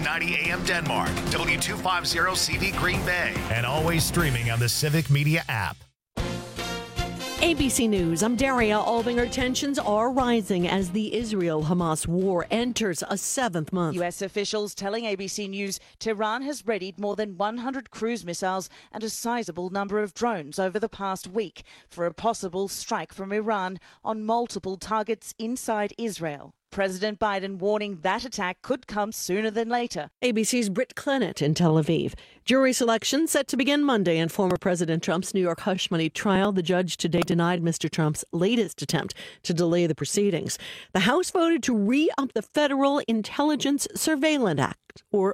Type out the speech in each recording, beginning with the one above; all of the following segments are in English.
1290 AM Denmark, W250 CV Green Bay, and always streaming on the Civic Media app. ABC News, I'm Daria Albinger. Tensions are rising as the Israel-Hamas war enters a seventh month. U.S. officials telling ABC News Tehran has readied more than 100 cruise missiles and a sizable number of drones over the past week for a possible strike from Iran on multiple targets inside Israel. President Biden warning that attack could come sooner than later. ABC's Britt Clennett in Tel Aviv. Jury selection set to begin Monday in former President Trump's New York hush money trial. The judge today denied Mr. Trump's latest attempt to delay the proceedings. The House voted to re-up the Federal Intelligence Surveillance Act, or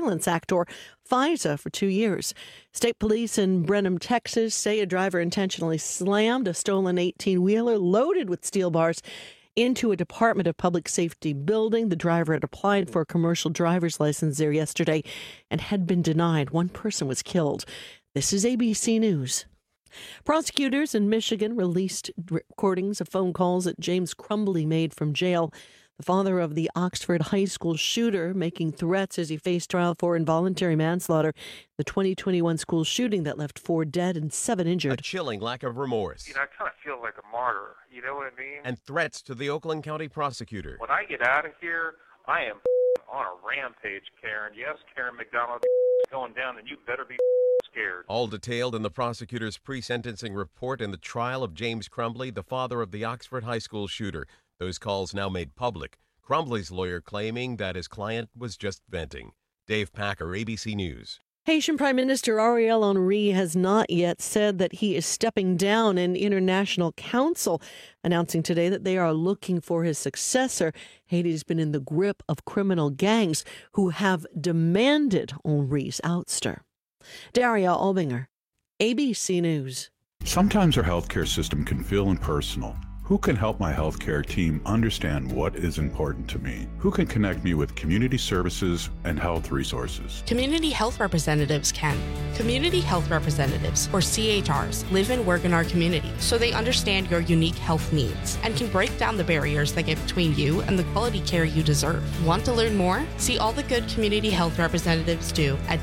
FISA, for 2 years. State police in Brenham, Texas, say a driver intentionally slammed a stolen 18-wheeler loaded with steel bars into a Department of Public Safety building. The driver had applied for a commercial driver's license there yesterday and had been denied. One person was killed. This is ABC News. Prosecutors in Michigan released recordings of phone calls that James Crumbley made from jail. The father of the Oxford High School shooter making threats as he faced trial for involuntary manslaughter, the 2021 school shooting that left 4 dead and 7 injured. A chilling lack of remorse. I kind of feel like a martyr, you know what I mean? And threats to the Oakland County prosecutor. When I get out of here, I am on a rampage, Karen. Yes, Karen McDonald going down, and you better be scared. All detailed in the prosecutor's pre-sentencing report in the trial of James Crumbley, the father of the Oxford High School shooter. Those calls now made public. Crumbley's lawyer claiming that his client was just venting. Dave Packer, ABC News. Haitian Prime Minister Ariel Henry has not yet said that he is stepping down in International Council, announcing today that they are looking for his successor. Haiti has been in the grip of criminal gangs who have demanded Henry's ouster. Daria Albinger, ABC News. Sometimes our healthcare system can feel impersonal. Who can help my healthcare team understand what is important to me? Who can connect me with community services and health resources? Community health representatives can. Community health representatives, or CHRs, live and work in our community, so they understand your unique health needs and can break down the barriers that get between you and the quality care you deserve. Want to learn more? See all the good community health representatives do at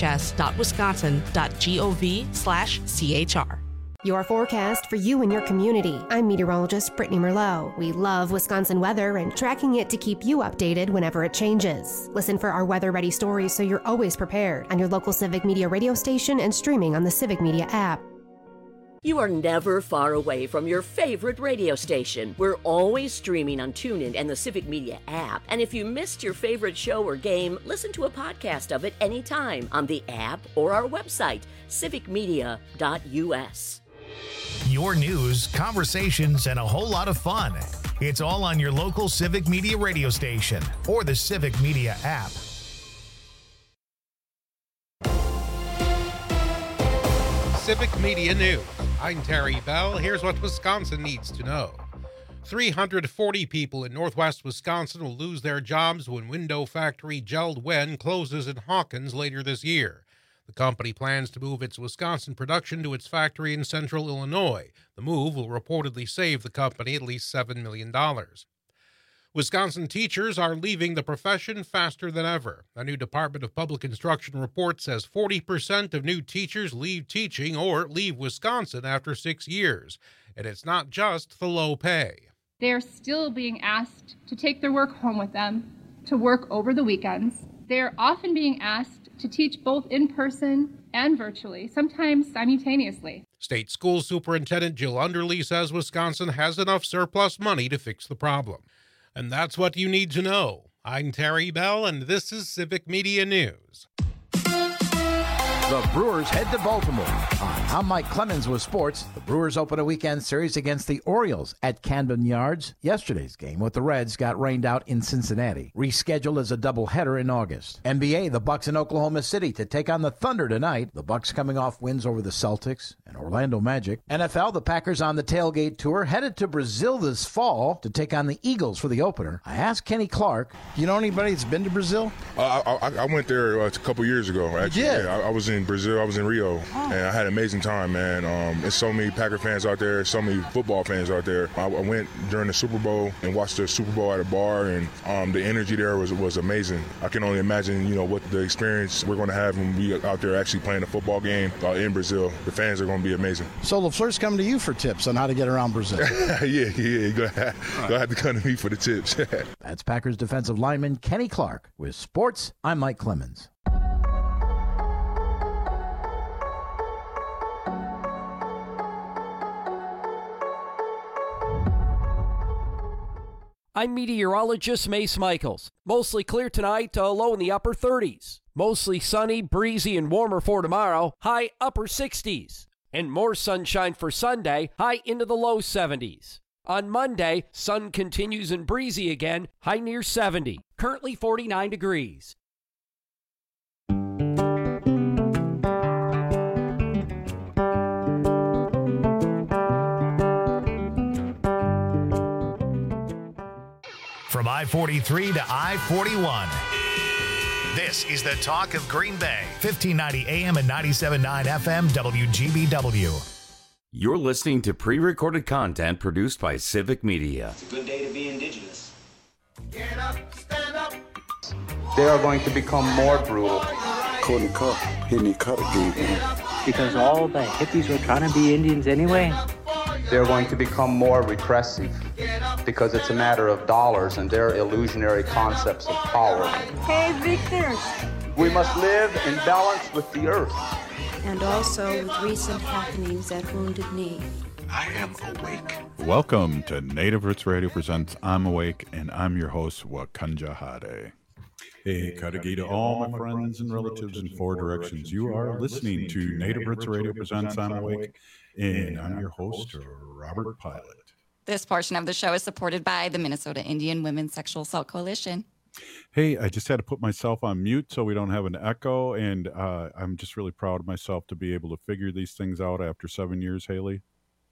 dhs.wisconsin.gov/CHR. Your forecast for you and your community. I'm meteorologist Brittany Merlot. We love Wisconsin weather and tracking it to keep you updated whenever it changes. Listen for our weather-ready stories so you're always prepared on your local Civic Media radio station and streaming on the Civic Media app. You are never far away from your favorite radio station. We're always streaming on TuneIn and the Civic Media app. And if you missed your favorite show or game, listen to a podcast of it anytime on the app or our website, civicmedia.us. Your news, conversations, and a whole lot of fun. It's all on your local Civic Media radio station or the Civic Media app. Civic Media News. I'm Terry Bell. Here's what Wisconsin needs to know. 340 people in northwest Wisconsin will lose their jobs when window factory JELD-WEN closes in Hawkins later this year. The company plans to move its Wisconsin production to its factory in central Illinois. The move will reportedly save the company at least $7 million. Wisconsin teachers are leaving the profession faster than ever. A new Department of Public Instruction report says 40% of new teachers leave teaching or leave Wisconsin after 6 years. And it's not just the low pay. They are still being asked to take their work home with them, to work over the weekends. They are often being asked to teach both in person and virtually, sometimes simultaneously. State School Superintendent Jill Underly says Wisconsin has enough surplus money to fix the problem. And that's what you need to know. I'm Terry Bell, and this is Civic Media News. The Brewers head to Baltimore. I'm Mike Clemens with sports. The Brewers open a weekend series against the Orioles at Camden Yards. Yesterday's game with the Reds got rained out in Cincinnati. Rescheduled as a doubleheader in August. NBA, the Bucks in Oklahoma City to take on the Thunder tonight. The Bucks coming off wins over the Celtics and Orlando Magic. NFL, the Packers on the tailgate tour headed to Brazil this fall to take on the Eagles for the opener. I asked Kenny Clark. You know anybody that's been to Brazil? I went there a couple years ago. Actually. You did? Yeah, I was in in Brazil. I was in Rio, and I had an amazing time, man. There's so many Packer fans out there, so many football fans out there. I went during the Super Bowl and watched the Super Bowl at a bar, and the energy there was amazing. I can only imagine, what the experience we're going to have when we out there actually playing a football game in Brazil. The fans are going to be amazing. So LaFleur's coming to you for tips on how to get around Brazil. Yeah, you're going to have to come to me for the tips. That's Packers defensive lineman Kenny Clark. With sports, I'm Mike Clemens. I'm meteorologist Mace Michaels. Mostly clear tonight, low in the upper 30s. Mostly sunny, breezy, and warmer for tomorrow, high upper 60s. And more sunshine for Sunday, high into the low 70s. On Monday, sun continues and breezy again, high near 70. Currently 49 degrees. From I-43 to I-41. This is the talk of Green Bay. 1590 AM and 97.9 FM WGBW. You're listening to pre-recorded content produced by Civic Media. It's a good day to be indigenous. Get up, stand up. They are going to become more brutal. Couldn't cut, hitting cut again. Because all the hippies were trying to be Indians anyway. They're going to become more repressive because it's a matter of dollars and their illusionary concepts of power. Hey, Victor. We must live in balance with the earth. And also with recent happenings at Wounded Knee. I am awake. Welcome to Native Roots Radio presents I'm Awake, and I'm your host, Wakanja Hade. Hey, Kadagi to all my friends and relatives in four directions. You are listening to Native Roots Radio presents I'm Awake, and I'm your host, Robert Pilot. This portion of the show is supported by the Minnesota Indian Women's Sexual Assault Coalition. Hey, I just had to put myself on mute so we don't have an echo, and I'm just really proud of myself to be able to figure these things out after 7 years, Haley.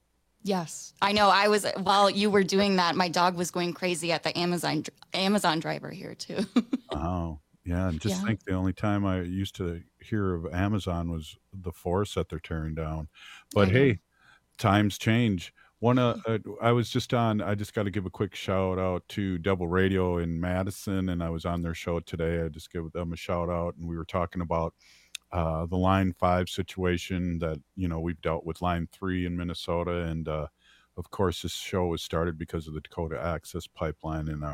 Yes, I know. While you were doing that, my dog was going crazy at the Amazon driver here too. Oh, yeah. And just think the only time I used to hear of Amazon was the forest that they're tearing down. But hey, times change. I was just on, I just got to give a quick shout out to Double Radio in Madison, and I was on their show today. I just give them a shout out, and we were talking about the Line 5 situation that, we've dealt with Line 3 in Minnesota. And, of course, this show was started because of the Dakota Access Pipeline. And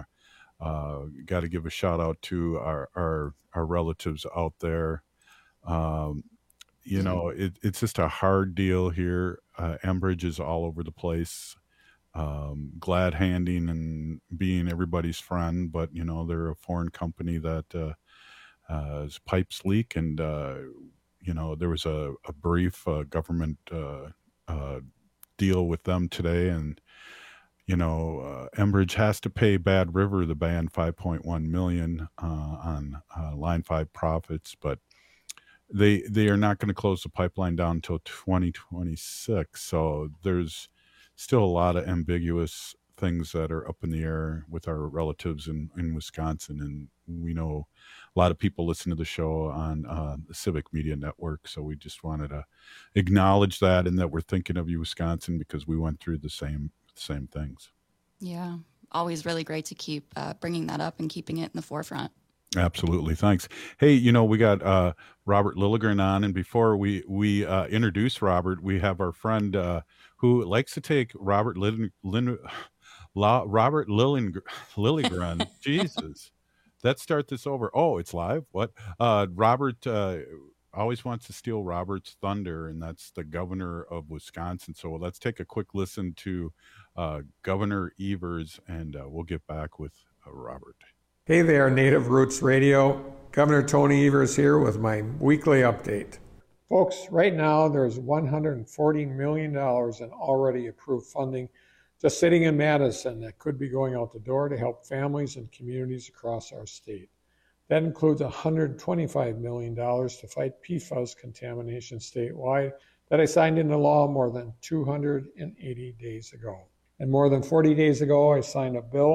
got to give a shout out to our relatives out there. It's just a hard deal here. Enbridge is all over the place, glad handing and being everybody's friend. But, they're a foreign company that pipes leak, and there was a brief government deal with them today, and Enbridge has to pay Bad River the band $5.1 million on Line 5 profits, but they are not going to close the pipeline down until 2026. So there's still a lot of ambiguous things that are up in the air with our relatives in Wisconsin, and we know a lot of people listen to the show on the Civic Media Network, so we just wanted to acknowledge that, and that we're thinking of you, Wisconsin, because we went through the same things. Yeah, always really great to keep bringing that up and keeping it in the forefront. Absolutely, thanks. Hey, we got Robert Lilligren on, and before we introduce Robert, we have our friend who likes to take Robert Lilligren. Jesus. Let's start this over. Oh, it's live? What? Robert always wants to steal Robert's thunder, and that's the governor of Wisconsin. So let's take a quick listen to Governor Evers, and we'll get back with Robert. Hey there, Native Roots Radio. Governor Tony Evers here with my weekly update. Folks, right now there's $140 million in already approved funding just sitting in Madison that could be going out the door to help families and communities across our state. That includes $125 million to fight PFAS contamination statewide that I signed into law more than 280 days ago. And more than 40 days ago, I signed a bill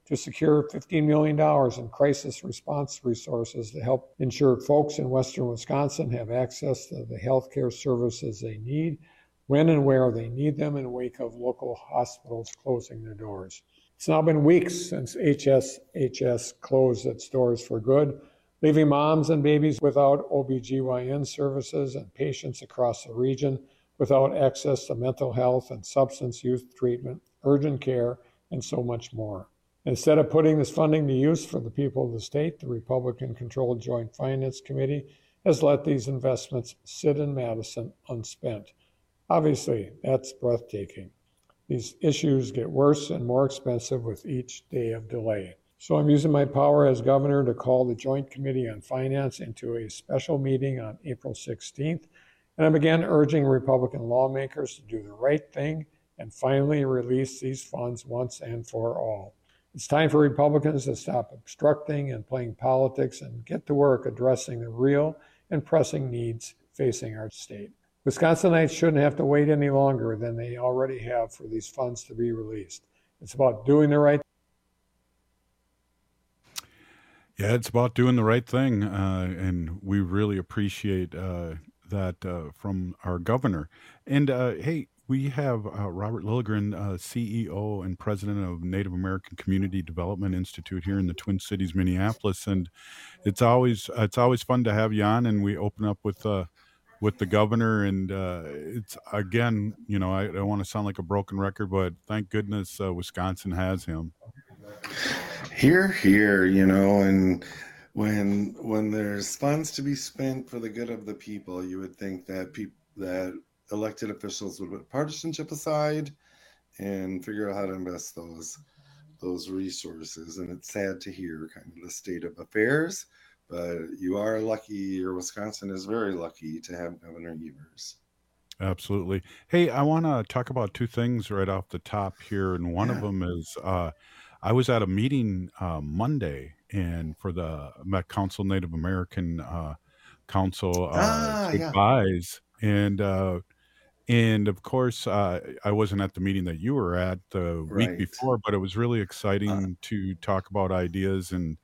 to secure $15 million in crisis response resources to help ensure folks in western Wisconsin have access to the health care services they need when and where they need them in the wake of local hospitals closing their doors. It's now been weeks since HSHS closed its doors for good, leaving moms and babies without OBGYN services and patients across the region without access to mental health and substance use treatment, urgent care, and so much more. Instead of putting this funding to use for the people of the state, the Republican-controlled Joint Finance Committee has let these investments sit in Madison unspent. Obviously, that's breathtaking. These issues get worse and more expensive with each day of delay. So I'm using my power as governor to call the Joint Committee on Finance into a special meeting on April 16th, and I began urging Republican lawmakers to do the right thing and finally release these funds once and for all. It's time for Republicans to stop obstructing and playing politics and get to work addressing the real and pressing needs facing our state. Wisconsinites shouldn't have to wait any longer than they already have for these funds to be released. It's about doing the right thing. Yeah, it's about doing the right thing, and we really appreciate that from our governor. And hey, we have Robert Lilligren, CEO and president of Native American Community Development Institute here in the Twin Cities, Minneapolis, and it's always fun to have you on. And we open up with the governor, and it's again, I don't want to sound like a broken record, but thank goodness Wisconsin has him. Here, and when there's funds to be spent for the good of the people, you would think that elected officials would put partisanship aside and figure out how to invest those resources. And it's sad to hear kind of the state of affairs, but you are lucky, or Wisconsin is very lucky to have Governor Evers. Absolutely. Hey, I want to talk about two things right off the top here, and one of them is I was at a meeting Monday, and for the Met Council Native American Council advise, and of course I wasn't at the meeting that you were at the week before, but it was really exciting to talk about ideas and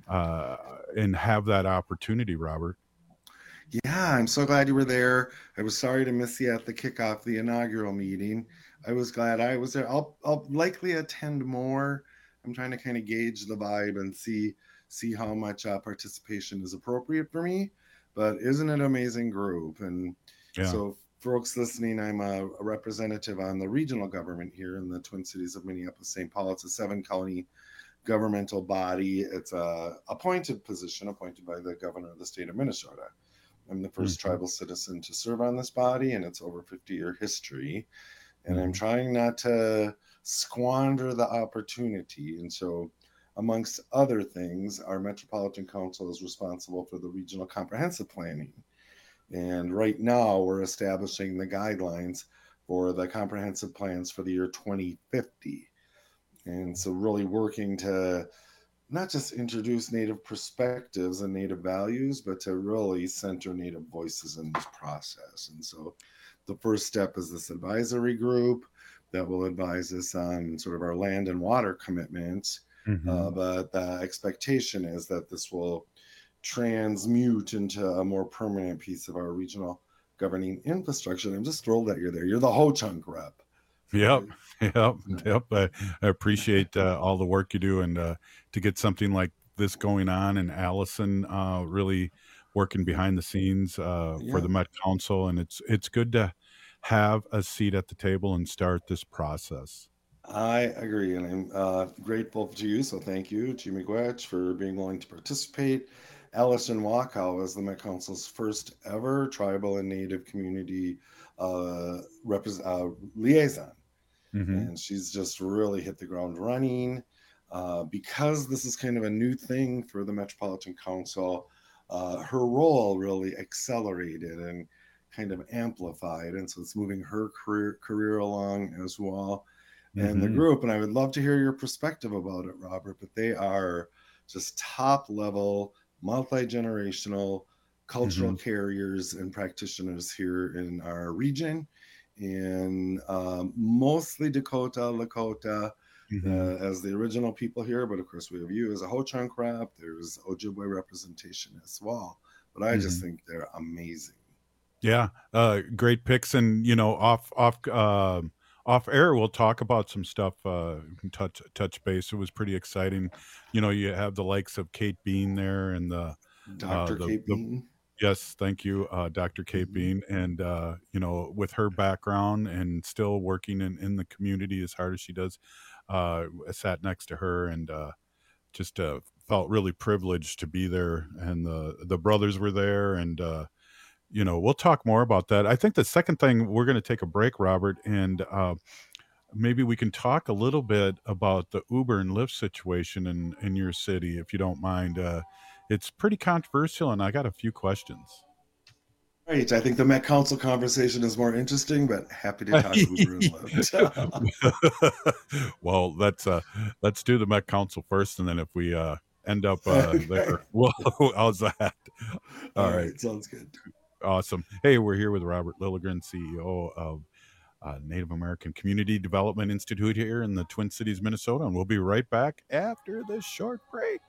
have that opportunity, Robert. Yeah, I'm so glad you were there. I was sorry to miss you at the kickoff, the inaugural meeting. I was glad I was there. I'll likely attend more. I'm trying to kind of gauge the vibe and see how much participation is appropriate for me. But isn't it an amazing group? And so folks listening, I'm a representative on the regional government here in the Twin Cities of Minneapolis, St. Paul. It's a 7-county governmental body. It's a appointed position appointed by the governor of the state of Minnesota. I'm the first tribal citizen to serve on this body, and it's over 50-year history. And I'm trying not to squander the opportunity. And so, amongst other things, our Metropolitan Council is responsible for the regional comprehensive planning. And right now, we're establishing the guidelines for the comprehensive plans for the year 2050. And so really working to not just introduce Native perspectives and Native values, but to really center Native voices in this process. And so the first step is this advisory group that will advise us on sort of our land and water commitments. But the expectation is that this will transmute into a more permanent piece of our regional governing infrastructure. And I'm just thrilled that you're there. You're the Ho-Chunk rep. Yep. I appreciate all the work you do, and to get something like this going on, and Allison really working behind the scenes for the Met Council, and it's good to have a seat at the table and start this process. I agree, and I'm grateful to you. So thank you, Jimmy Gwetch, for being willing to participate. Allison Wakow is the Met Council's first ever tribal and Native community liaison. And she's just really hit the ground running. Because this is kind of a new thing for the Metropolitan Council, her role really accelerated and kind of amplified. And so it's moving her career along as well. And the group, and I would love to hear your perspective about it, Robert, but they are just top level, multi-generational cultural carriers and practitioners here in our region, in mostly Dakota, Lakota, as the original people here, but of course we have you as a Ho-Chunk rep. There's Ojibwe representation as well. But I just think they're amazing. Yeah, great picks, and off air we'll talk about some stuff. Touch base. It was pretty exciting. You have the likes of Kate Bean there, and Dr. Kate Bean. Yes, thank you, Dr. Kate Bean, and with her background and still working in the community as hard as she does, I sat next to her and just felt really privileged to be there, and the brothers were there, and we'll talk more about that. I think the second thing, we're going to take a break, Robert, and maybe we can talk a little bit about the Uber and Lyft situation in your city, if you don't mind. It's pretty controversial, and I got a few questions. Right. I think the Met Council conversation is more interesting, but happy to talk Uber and Lyft. Well, let's do the Met Council first, and then if we end up there, well, how's that? All right. Sounds good. Awesome. Hey, we're here with Robert Lilligren, CEO of Native American Community Development Institute here in the Twin Cities, Minnesota, and we'll be right back after this short break.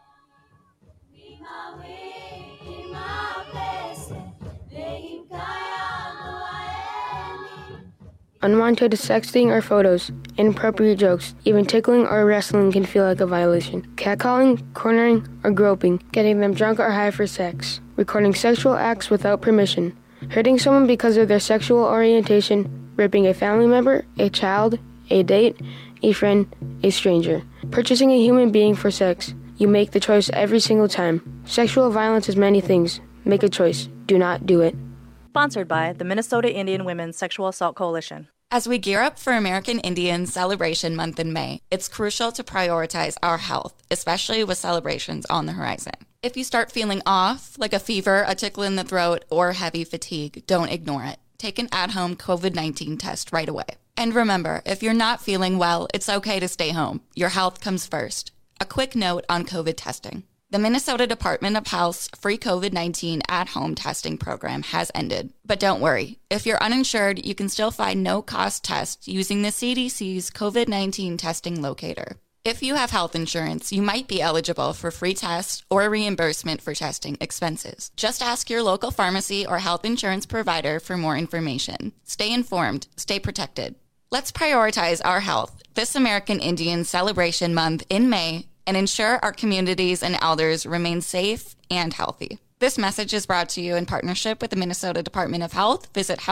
Unwanted sexting or photos, inappropriate jokes, even tickling or wrestling can feel like a violation. Catcalling, cornering, or groping, getting them drunk or high for sex, recording sexual acts without permission, hurting someone because of their sexual orientation, raping a family member, a child, a date, a friend, a stranger, purchasing a human being for sex. You make the choice every single time. Sexual violence is many things. Make a choice. Do not do it. Sponsored by the Minnesota Indian Women's Sexual Assault Coalition. As we gear up for American Indian Celebration Month in May, it's crucial to prioritize our health, especially with celebrations on the horizon. If you start feeling off, like a fever, a tickle in the throat, or heavy fatigue, don't ignore it. Take an at-home COVID-19 test right away. And remember, if you're not feeling well, it's okay to stay home. Your health comes first. A quick note on COVID testing. The Minnesota Department of Health's free COVID-19 at-home testing program has ended. But don't worry. If you're uninsured, you can still find no-cost tests using the CDC's COVID-19 testing locator. If you have health insurance, you might be eligible for free tests or reimbursement for testing expenses. Just ask your local pharmacy or health insurance provider for more information. Stay informed. Stay protected. Let's prioritize our health this American Indian Celebration Month in May and ensure our communities and elders remain safe and healthy. This message is brought to you in partnership with the Minnesota Department of Health. Visit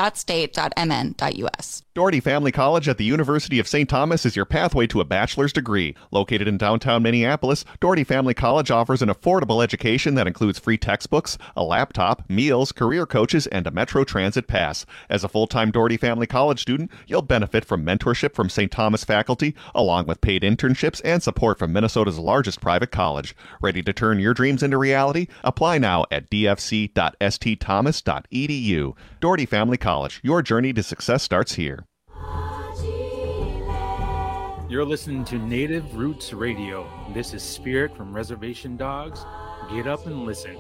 health.state.mn.us. Doherty Family College at the University of St. Thomas is your pathway to a bachelor's degree. Located in downtown Minneapolis, Doherty Family College offers an affordable education that includes free textbooks, a laptop, meals, career coaches, and a Metro Transit pass. As a full-time Doherty Family College student, you'll benefit from mentorship from St. Thomas faculty, along with paid internships and support from Minnesota's largest private college. Ready to turn your dreams into reality? Apply now at dfc.stthomas.edu. Doherty Family College, your journey to success starts here. You're listening to Native Roots Radio. This is Spirit from Reservation Dogs. Get up and listen.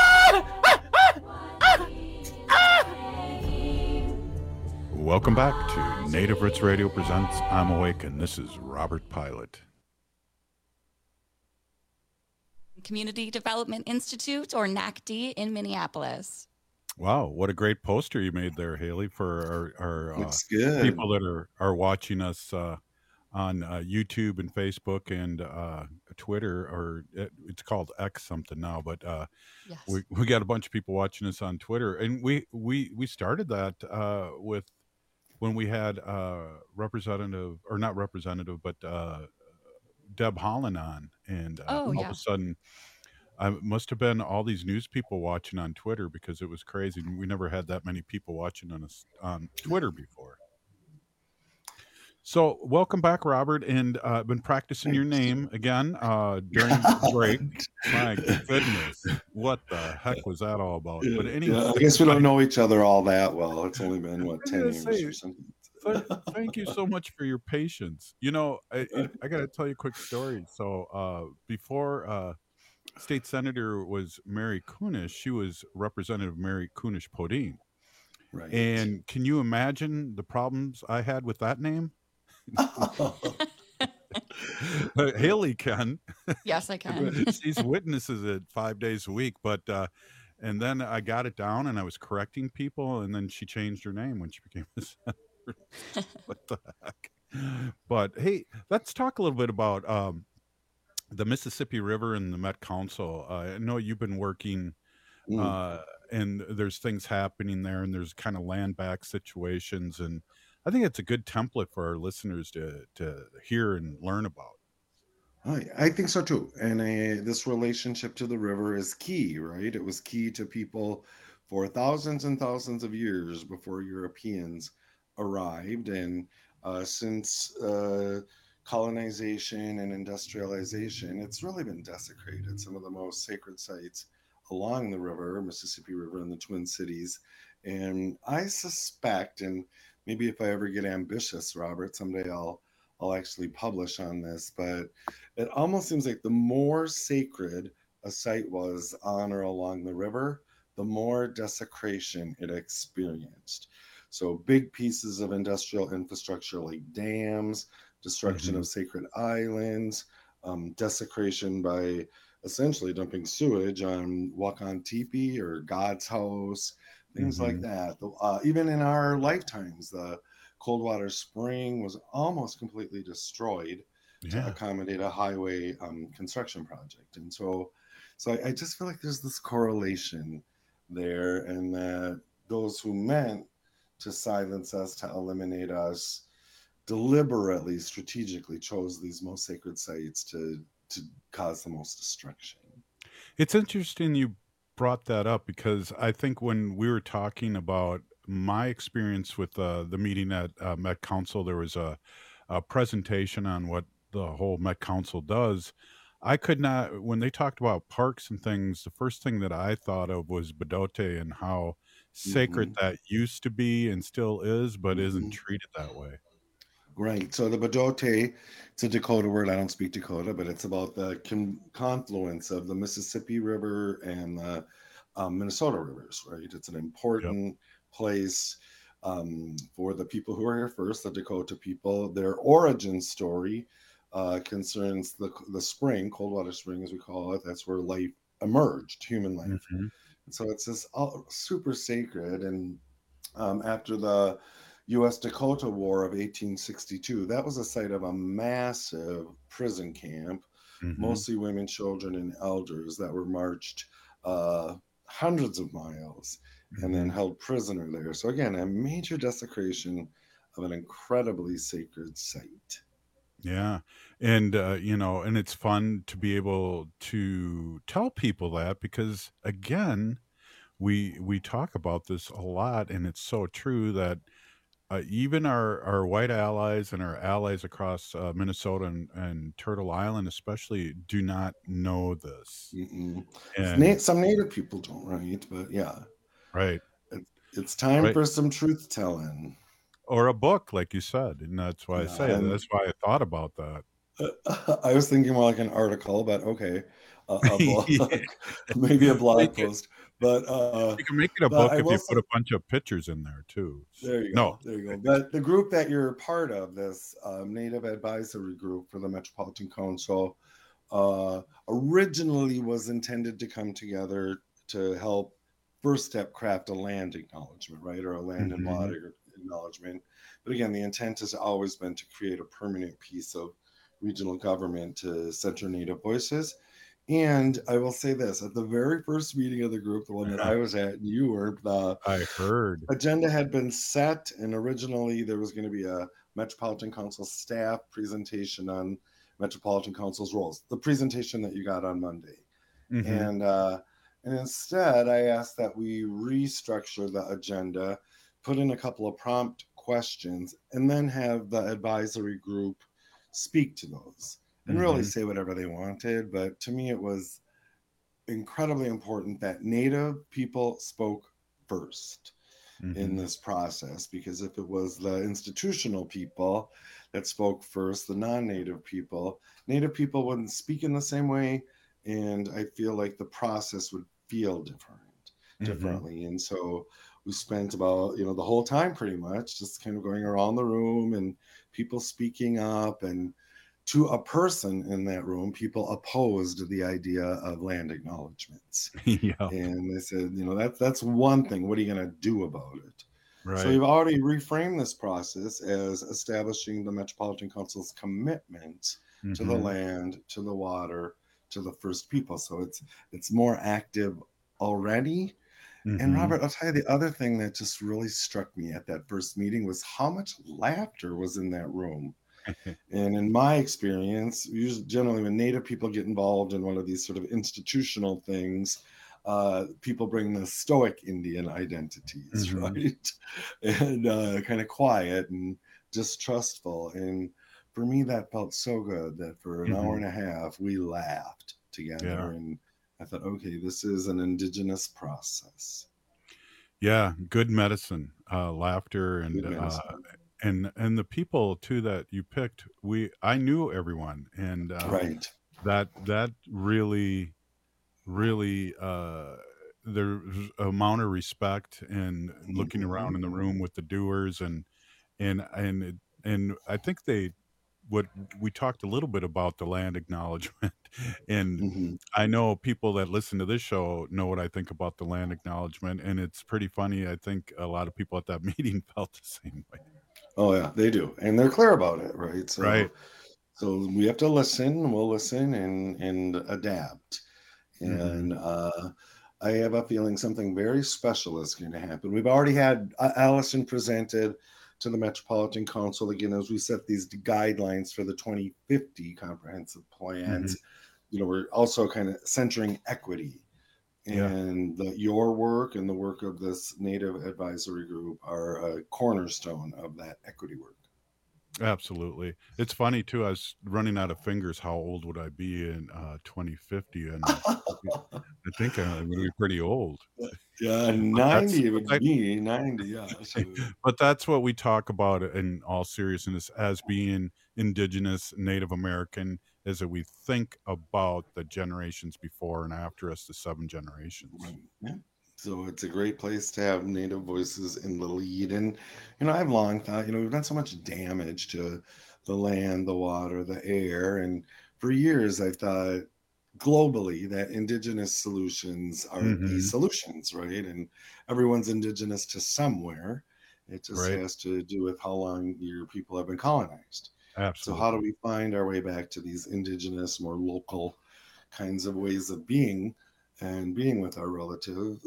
Welcome back to Native Roots Radio presents I'm Awake, and this is Robert Pilot. Community Development Institute, or NACD, in Minneapolis. Wow, what a great poster you made there, Haley, for our people that are watching us on YouTube and Facebook and Twitter, or it's called X something now, but yes. we got a bunch of people watching us on Twitter, and we started that with when we had Deb Holland on, and all of a sudden I must have been all these news people watching on Twitter, because it was crazy. We never had that many people watching on Twitter before. So welcome back, Robert, and I've been practicing your name again during the break. My goodness, what the heck was that all about? But anyway, I guess we don't know each other all that well. It's only been 10 years or something. Thank you so much for your patience. I got to tell you a quick story. So before State Senator was Mary Kunesh, she was Representative Mary Kunesh Podine. Right. And can you imagine the problems I had with that name? Haley can. Yes, I can. She's witnesses it 5 days a week, but and then I got it down and I was correcting people, and then she changed her name when she became a senator. What the heck? But hey, let's talk a little bit about the Mississippi River and the Met Council. I know you've been working, and there's things happening there, and there's kind of land back situations, and I think it's a good template for our listeners to hear and learn about. I think so too. And this relationship to the river is key, right? It was key to people for thousands and thousands of years before Europeans arrived. And since colonization and industrialization, it's really been desecrated. Some of the most sacred sites along the river, Mississippi River, and the Twin Cities. And I suspect, and maybe if I ever get ambitious, Robert, someday I'll actually publish on this, but it almost seems like the more sacred a site was on or along the river, the more desecration it experienced. So big pieces of industrial infrastructure like dams, destruction of sacred islands, desecration by essentially dumping sewage on Wakan Tipi or God's house, things like that. Even in our lifetimes, the Coldwater Spring was almost completely destroyed to accommodate a highway construction project. And so I just feel like there's this correlation there, and that those who meant to silence us, to eliminate us, deliberately, strategically chose these most sacred sites to cause the most destruction. It's interesting you brought that up, because I think when we were talking about my experience with the meeting at Met Council, there was a presentation on what the whole Met Council does. I could not, when they talked about parks and things, the first thing that I thought of was Bdote and how sacred that used to be and still is, but isn't treated that way. Right. So the Bdote, it's a Dakota word. I don't speak Dakota, but it's about the confluence of the Mississippi River and the Minnesota rivers, right? It's an important place for the people who are here first, the Dakota people. Their origin story concerns the spring, Coldwater Spring, as we call it. That's where life emerged, human life. And so it's this super sacred. And after the U.S. Dakota War of 1862, that was a site of a massive prison camp, mostly women, children, and elders that were marched hundreds of miles and then held prisoner there. So again, a major desecration of an incredibly sacred site. Yeah. And, and it's fun to be able to tell people that, because again, we talk about this a lot, and it's so true that even our white allies and our allies across Minnesota and Turtle Island especially do not know this. And some Native people don't, right? But yeah. Right. It's time for some truth telling. Or a book, like you said. And that's why I say it. That's why I thought about that. I was thinking more like an article, but okay. A blog, maybe a blog post. But you can make it a book if you put a bunch of pictures in there too. There you go. There you go. But the group that you're part of, this Native Advisory Group for the Metropolitan Council, originally was intended to come together to help First Step craft a land acknowledgement, right? Or a land and water acknowledgement. But again, the intent has always been to create a permanent piece of regional government to center Native voices. And I will say this, at the very first meeting of the group, the one that I was at, and you were, I heard, agenda had been set, and originally there was going to be a Metropolitan Council staff presentation on Metropolitan Council's roles, the presentation that you got on Monday. And instead, I asked that we restructure the agenda, put in a couple of prompt questions, and then have the advisory group speak to those. And really say whatever they wanted. But to me, it was incredibly important that Native people spoke first in this process, because if it was the institutional people that spoke first, the non-Native people, Native people wouldn't speak in the same way. And I feel like the process would feel differently. And so we spent about, the whole time pretty much just kind of going around the room and people speaking up and to a person in that room, people opposed the idea of land acknowledgements. Yeah. And they said, that's one thing. What are you going to do about it? Right. So we've already reframed this process as establishing the Metropolitan Council's commitment to the land, to the water, to the First People. So it's more active already. And Robert, I'll tell you, the other thing that just really struck me at that first meeting was how much laughter was in that room. And in my experience, usually generally when Native people get involved in one of these sort of institutional things, people bring the stoic Indian identities, right? And kind of quiet and distrustful. And for me, that felt so good that for an hour and a half, we laughed together. Yeah. And I thought, okay, this is an indigenous process. Yeah, good medicine, laughter, and Good medicine. And the people too that you picked. I knew everyone, and Right. that really there's amount of respect and looking around in the room with the doers, and I think we talked a little bit about the land acknowledgement, and I know people that listen to this show know what I think about the land acknowledgement, and it's pretty funny. I think a lot of people at that meeting felt the same way. Oh yeah, they do, and they're clear about it, right? So, Right. So we have to listen. We'll listen and adapt. And I have a feeling something very special is going to happen. We've already had Allison presented to the Metropolitan Council again as we set these guidelines for the 2050 comprehensive plans. We're also kind of centering equity. And your work and the work of this Native Advisory Group are a cornerstone of that equity work. Absolutely. It's funny too. I was running out of fingers. How old would I be in 2050? And I think I'm going to be pretty old. Yeah, 90 would be 90. Yeah. So, But that's what we talk about in all seriousness as being Indigenous, Native American, is that we think about the generations before and after us, the 7 generations. yeah. So it's a great place to have Native voices in the lead. And, I've long thought, we've done so much damage to the land, the water, the air. And for years, I've thought globally that Indigenous solutions are the solutions, right? And everyone's Indigenous to somewhere. It just has to do with how long your people have been colonized. Absolutely. So how do we find our way back to these Indigenous, more local kinds of ways of being and being with our relatives,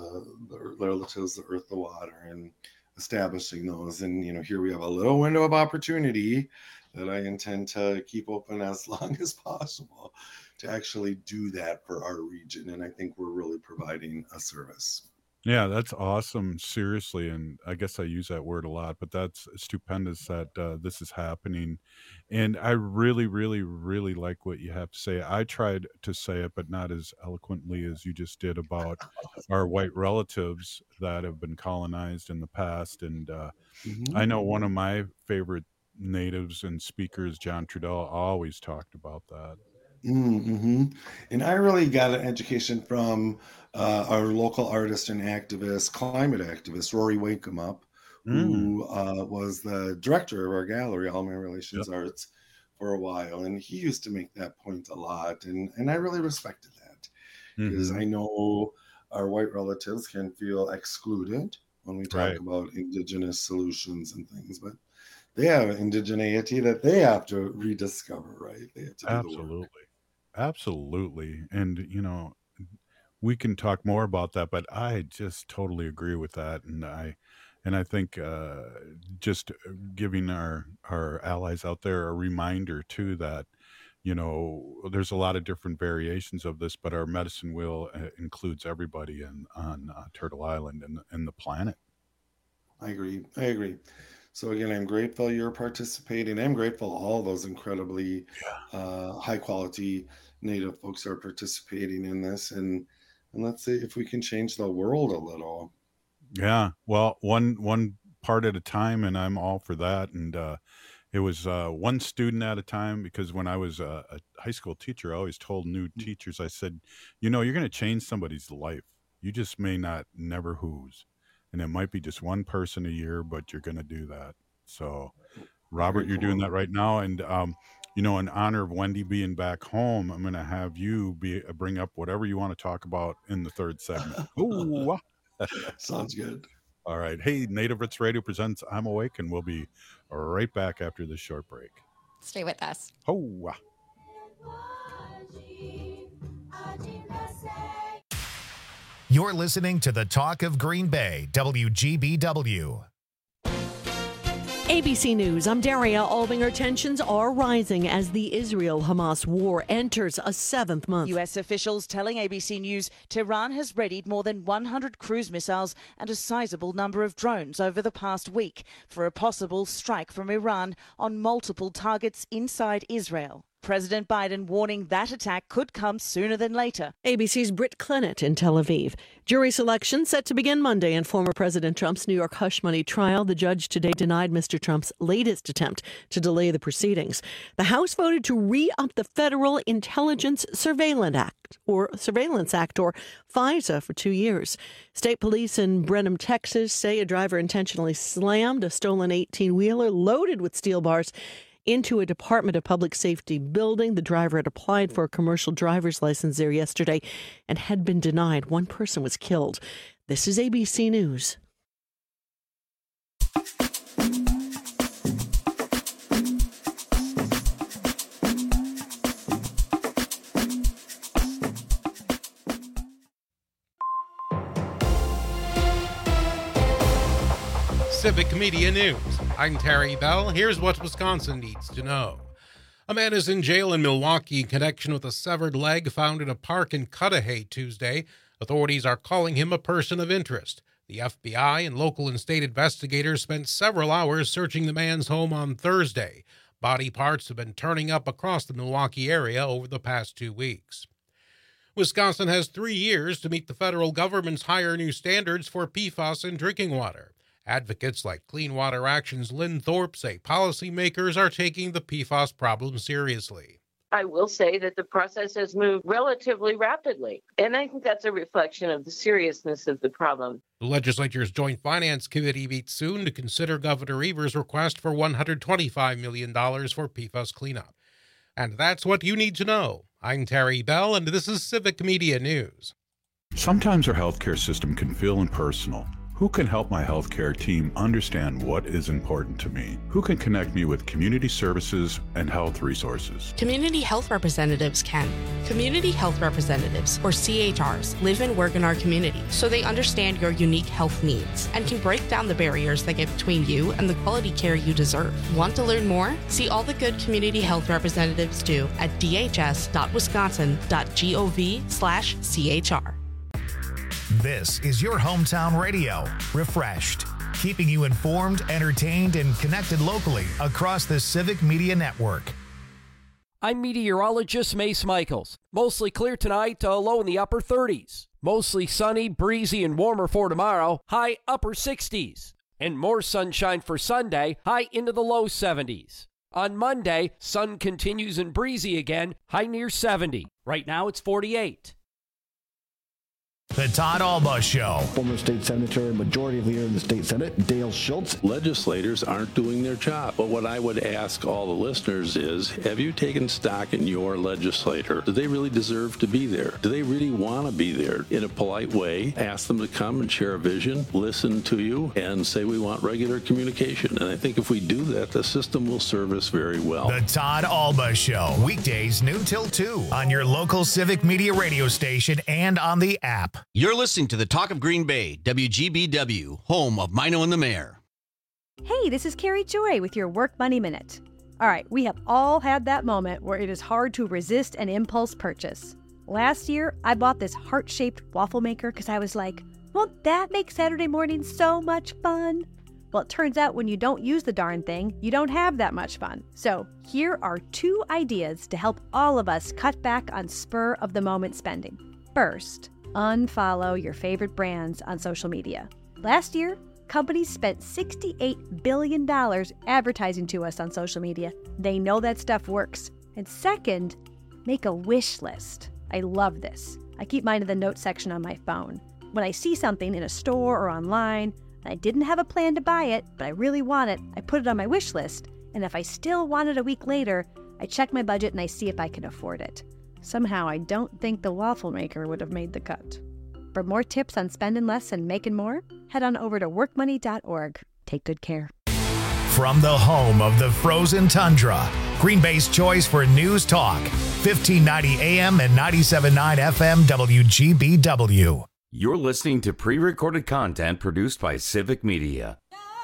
the earth, the water, and establishing those. And, here we have a little window of opportunity that I intend to keep open as long as possible to actually do that for our region. And I think we're really providing a service. Yeah, that's awesome. Seriously. And I guess I use that word a lot, but that's stupendous that this is happening. And I really, really, really like what you have to say. I tried to say it, but not as eloquently as you just did about our white relatives that have been colonized in the past. And I know one of my favorite natives and speakers, John Trudell, always talked about that. And I really got an education from our local artist and activist, climate activist, Rory Wakemup, who was the director of our gallery, All My Relations Arts, for a while. And he used to make that point a lot. And I really respected that because I know our white relatives can feel excluded when we talk about Indigenous solutions and things, but they have indigeneity that they have to rediscover, right? They have to do the work. Absolutely. And, we can talk more about that, but I just totally agree with that. And I think just giving our allies out there a reminder too that, there's a lot of different variations of this, but our medicine wheel includes everybody on Turtle Island and the planet. I agree. So again, I'm grateful you're participating. I'm grateful all those incredibly high quality Native folks are participating in this. And let's see if we can change the world a little. Yeah. Well, one part at a time, and I'm all for that. And it was one student at a time, because when I was a high school teacher, I always told new teachers, I said, you're going to change somebody's life. You just may not never who's. And it might be just one person a year, but you're going to do that. So, Robert, you're doing that right now. And in honor of Wendy being back home, I'm going to have you bring up whatever you want to talk about in the third segment. Ooh. Sounds good. All right. Hey, Native Roots Radio presents I'm Awake, and we'll be right back after this short break. Stay with us. Oh. You're listening to the Talk of Green Bay, WGBW. ABC News, I'm Daria Albinger. Tensions are rising as the Israel-Hamas war enters a seventh month. U.S. officials telling ABC News Tehran has readied more than 100 cruise missiles and a sizable number of drones over the past week for a possible strike from Iran on multiple targets inside Israel. President Biden warning that attack could come sooner than later. ABC's Britt Clennett in Tel Aviv. Jury selection set to begin Monday in former President Trump's New York hush money trial. The judge today denied Mr. Trump's latest attempt to delay the proceedings. The House voted to re-up the Federal Intelligence Surveillance Act, or FISA, for 2 years. State police in Brenham, Texas, say a driver intentionally slammed a stolen 18-wheeler loaded with steel bars into a Department of Public Safety building. The driver had applied for a commercial driver's license there yesterday and had been denied. One person was killed. This is ABC News. Civic Media News. I'm Terry Bell. Here's what Wisconsin needs to know. A man is in jail in Milwaukee in connection with a severed leg found in a park in Cudahy Tuesday. Authorities are calling him a person of interest. The FBI and local and state investigators spent several hours searching the man's home on Thursday. Body parts have been turning up across the Milwaukee area over the past 2 weeks. Wisconsin has 3 years to meet the federal government's higher new standards for PFAS in drinking water. Advocates like Clean Water Action's Lynn Thorpe say policymakers are taking the PFAS problem seriously. I will say that the process has moved relatively rapidly, and I think that's a reflection of the seriousness of the problem. The legislature's Joint Finance Committee meets soon to consider Governor Evers' request for $125 million for PFAS cleanup. And that's what you need to know. I'm Terry Bell, and this is Civic Media News. Sometimes our healthcare system can feel impersonal. Who can help my healthcare team understand what is important to me? Who can connect me with community services and health resources? Community health representatives can. Community health representatives, or CHRs, live and work in our community, so they understand your unique health needs and can break down the barriers that get between you and the quality care you deserve. Want to learn more? See all the good community health representatives do at dhs.wisconsin.gov/CHR. This is your hometown radio, refreshed, keeping you informed, entertained, and connected locally across the Civic Media Network. I'm meteorologist Mace Michaels. Mostly clear tonight, low in the upper 30s. Mostly sunny, breezy, and warmer for tomorrow, high upper 60s. And more sunshine for Sunday, high into the low 70s. On Monday, sun continues and breezy again, high near 70. Right now it's 48. The Todd Alba Show. Former state senator and majority leader in the state senate, Dale Schultz. Legislators aren't doing their job. But what I would ask all the listeners is, have you taken stock in your legislator? Do they really deserve to be there? Do they really want to be there? In a polite way, ask them to come and share a vision, listen to you, and say we want regular communication. And I think if we do that, the system will serve us very well. The Todd Alba Show. Weekdays noon till 2 on your local Civic Media radio station and on the app. You're listening to the Talk of Green Bay, WGBW, home of Mino and the Mayor. Hey, this is Carrie Joy with your Work Money Minute. All right, we have all had that moment where it is hard to resist an impulse purchase. Last year, I bought this heart-shaped waffle maker because I was like, won't that make Saturday morning so much fun? Well, it turns out when you don't use the darn thing, you don't have that much fun. So here are 2 ideas to help all of us cut back on spur-of-the-moment spending. First, unfollow your favorite brands on social media. Last year, companies spent $68 billion advertising to us on social media. They know that stuff works. And second, make a wish list. I love this. I keep mine in the notes section on my phone. When I see something in a store or online, and I didn't have a plan to buy it, but I really want it, I put it on my wish list. And if I still want it a week later, I check my budget and I see if I can afford it. Somehow, I don't think the waffle maker would have made the cut. For more tips on spending less and making more, head on over to workmoney.org. Take good care. From the home of the frozen tundra, Green Bay's choice for news talk, 1590 AM and 97.9 FM WGBW. You're listening to pre-recorded content produced by Civic Media.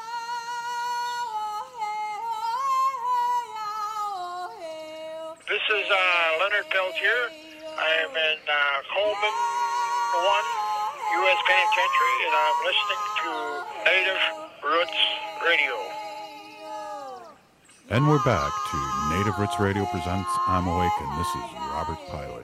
This is Leonard Peltier. I am in Coleman 1 U.S. Penitentiary, and I'm listening to Native Roots Radio. And we're back to Native Roots Radio presents I'm Awake, and this is Robert Pilot.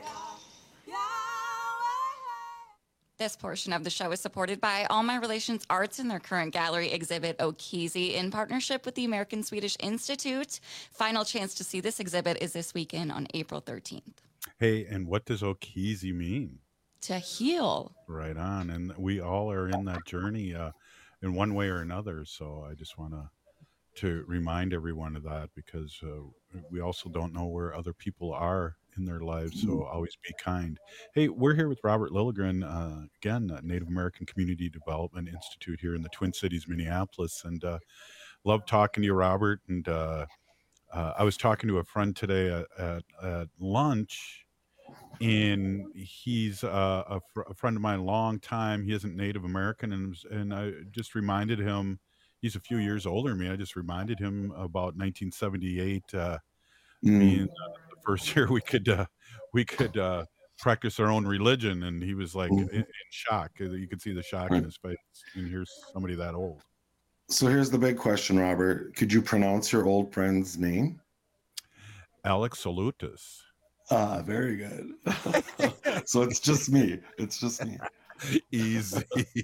This portion of the show is supported by All My Relations Arts and their current gallery exhibit, Okizi, in partnership with the American Swedish Institute. Final chance to see this exhibit is this weekend on April 13th. Hey, and what does Okizi mean? To heal. Right on. And we all are in that journey in one way or another. So I just want to remind everyone of that, because we also don't know where other people are in their lives, so always be kind. Hey, we're here with Robert Lilligren, again, Native American Community Development Institute here in the Twin Cities, Minneapolis, and love talking to you, Robert. And I was talking to a friend today at lunch, and he's a friend of mine, a long time. He isn't Native American, and I just reminded him, he's a few years older than me. I just reminded him about 1978 being the first year we could practice our own religion, and he was like in shock. You could see the shock in his face, and here's somebody that old. So here's the big question, Robert. Could you pronounce your old friend's name? Alex Solutis. Ah, very good. So it's just me. It's just me. Easy.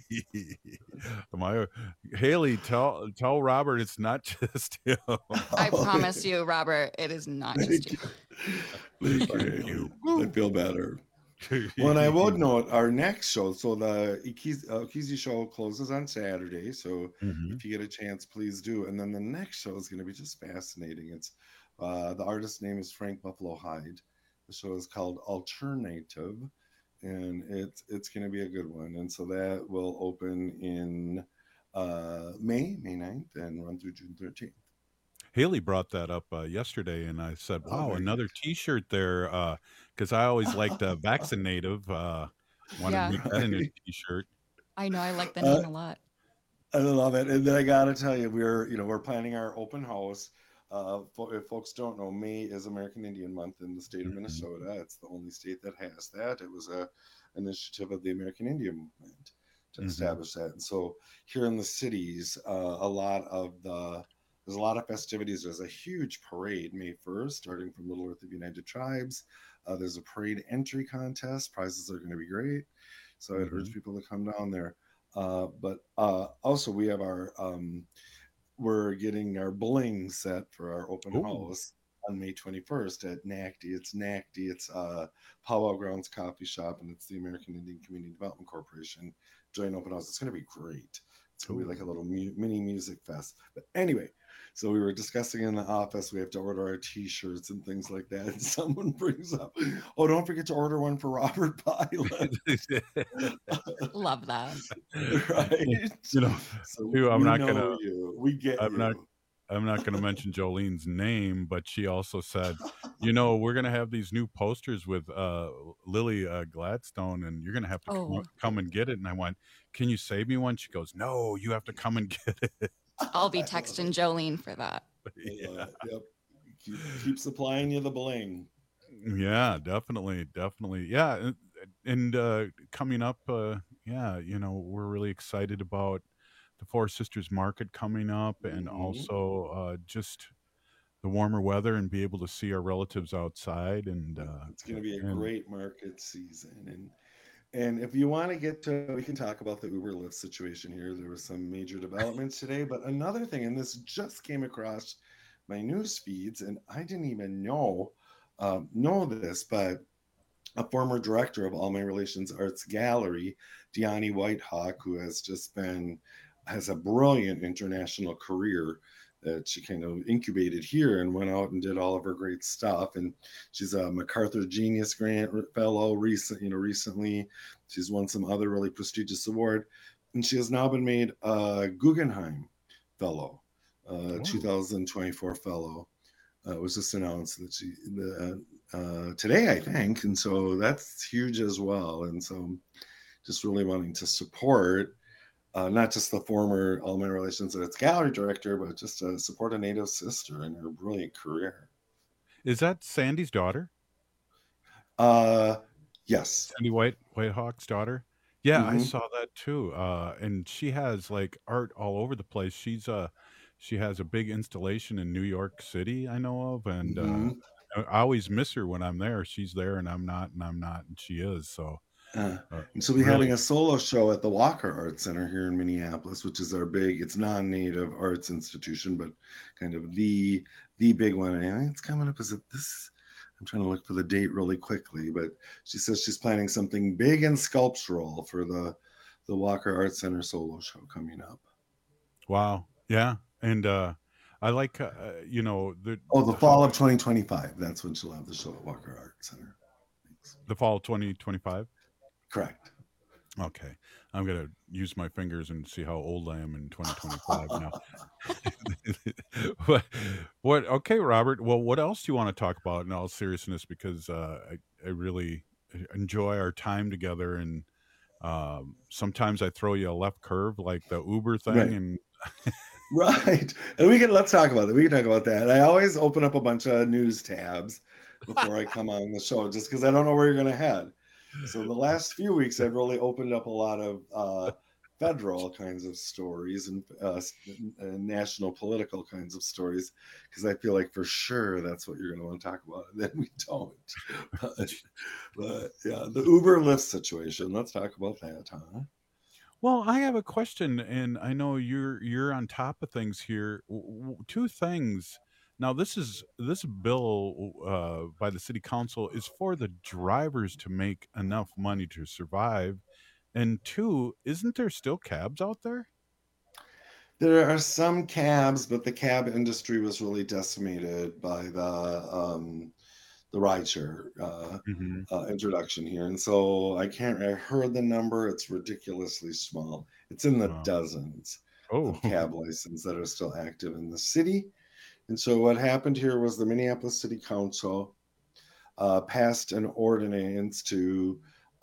Haley, tell Robert it's not just him. I promise you, Robert, it is not just you. Thank you. I feel better. Well, and I would note our next show. So the Okizi show closes on Saturday. So if you get a chance, please do. And then the next show is going to be just fascinating. It's the artist's name is Frank Buffalo Hyde. The show is called Alternative, and it's going to be a good one. And so that will open in May 9th and run through June 13th. Haley brought that up yesterday, and I said, wow, another T-shirt there, because I always liked Vaccinative. Wanted to make that in a T-shirt. I know, I like the name a lot. I love it. And then I got to tell you, we're planning our open house. If folks don't know, May is American Indian Month in the state of Minnesota. It's the only state that has that. It was an initiative of the American Indian Movement to establish that. And so here in the cities, there's a lot of festivities. There's a huge parade May 1st, starting from Little Earth of United Tribes. There's a parade entry contest. Prizes are going to be great. So I'd urge people to come down there. But also we have we're getting our bling set for our open house on May 21st at NACD. It's NACD. It's Powwow Grounds Coffee Shop, and it's the American Indian Community Development Corporation joint open house. It's going to be great. It's going to be like a little mini music fest. But anyway, so we were discussing in the office, we have to order our T-shirts and things like that. And someone brings up, oh, don't forget to order one for Robert Pilot. Love that. Right? So I'm not going to. We get I'm not going to mention Jolene's name, but she also said, we're going to have these new posters with Lily Gladstone, and you're going to have to come and get it. And I went, can you save me one? She goes, no, you have to come and get it. I'll be texting Jolene for that. Yep. Keep supplying you the bling. Yeah, definitely. Yeah. And coming up, we're really excited about the Four Sisters Market coming up, and also just the warmer weather and be able to see our relatives outside. And it's going to be a great market season. And if you want to we can talk about the Uber Lyft situation here. There were some major developments today, but another thing, and this just came across my news feeds, and I didn't even know this, but a former director of All My Relations Arts Gallery, Deani Whitehawk, who has a brilliant international career, that she kind of incubated here and went out and did all of her great stuff. And she's a MacArthur Genius Grant Fellow recently. She's won some other really prestigious award. And she has now been made a Guggenheim Fellow, 2024 Fellow. It was just announced that she today, I think. And so that's huge as well. And so just really wanting to support not just the former Alumni Relations Arts Gallery director, but just to support a Native sister in her brilliant career. Is that Sandy's daughter? Yes. Sandy Whitehawk's daughter? Yeah, I saw that too. And she has like art all over the place. She has a big installation in New York City, I know of, and I always miss her when I'm there. She's there and I'm not, and she is. So and she'll be having a solo show at the Walker Arts Center here in Minneapolis, which is our big, it's non-Native arts institution, but kind of the big one. And it's coming up, is it this? I'm trying to look for the date really quickly, but she says she's planning something big and sculptural for the Walker Arts Center solo show coming up. Wow. Yeah. And I like, the fall of 2025. That's when she'll have the show at Walker Arts Center. Thanks. The fall of 2025? Correct. Okay. I'm going to use my fingers and see how old I am in 2025 now. Okay, Robert. Well, what else do you want to talk about in all seriousness? Because I really enjoy our time together, and sometimes I throw you a left curve like the Uber thing. Right. And right. And let's talk about that. We can talk about that. I always open up a bunch of news tabs before I come on the show, just because I don't know where you're going to head. So the last few weeks, I've really opened up a lot of federal kinds of stories and national political kinds of stories, because I feel like for sure that's what you're going to want to talk about. And then we don't. But yeah, the Uber Lyft situation. Let's talk about that, huh? Well, I have a question, and I know you're on top of things here. Two things. Now, this bill by the city council is for the drivers to make enough money to survive. And two, isn't there still cabs out there? There are some cabs, but the cab industry was really decimated by the rideshare introduction here. And so I heard the number. It's ridiculously small. It's in the dozens of cab licenses that are still active in the city. And so what happened here was the Minneapolis City Council passed an ordinance to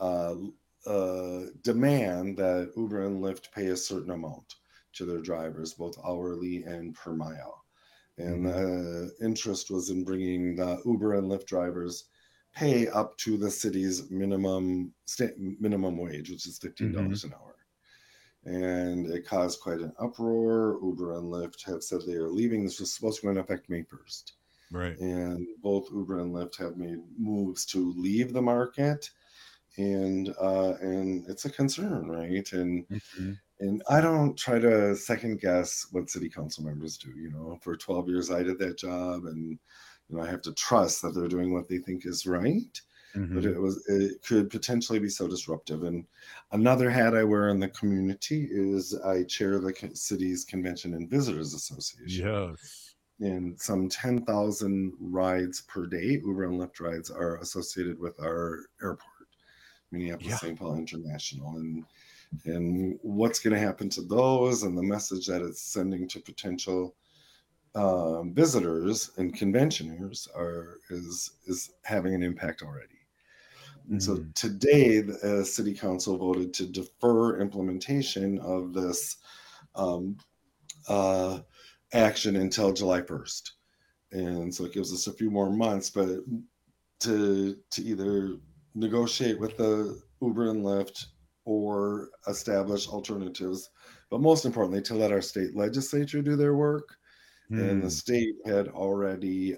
demand that Uber and Lyft pay a certain amount to their drivers, both hourly and per mile. And the interest was in bringing the Uber and Lyft drivers pay up to the city's minimum wage, which is $15 an hour. And it caused quite an uproar. Uber and Lyft have said they are leaving. This was supposed to go into effect May 1st. Right. And both Uber and Lyft have made moves to leave the market. And it's a concern, right? And I don't try to second guess what city council members do. For 12 years, I did that job, and I have to trust that they're doing what they think is right. But it could potentially be so disruptive. And another hat I wear in the community is I chair the city's Convention and Visitors Association. Yes. And some 10,000 rides per day, Uber and Lyft rides, are associated with our airport, Minneapolis St. Paul International. And what's going to happen to those, and the message that it's sending to potential visitors and conventioners is having an impact already. And so today, the city council voted to defer implementation of this action until July 1st. And so it gives us a few more months, but to either negotiate with the Uber and Lyft or establish alternatives, but most importantly, to let our state legislature do their work. And the state had already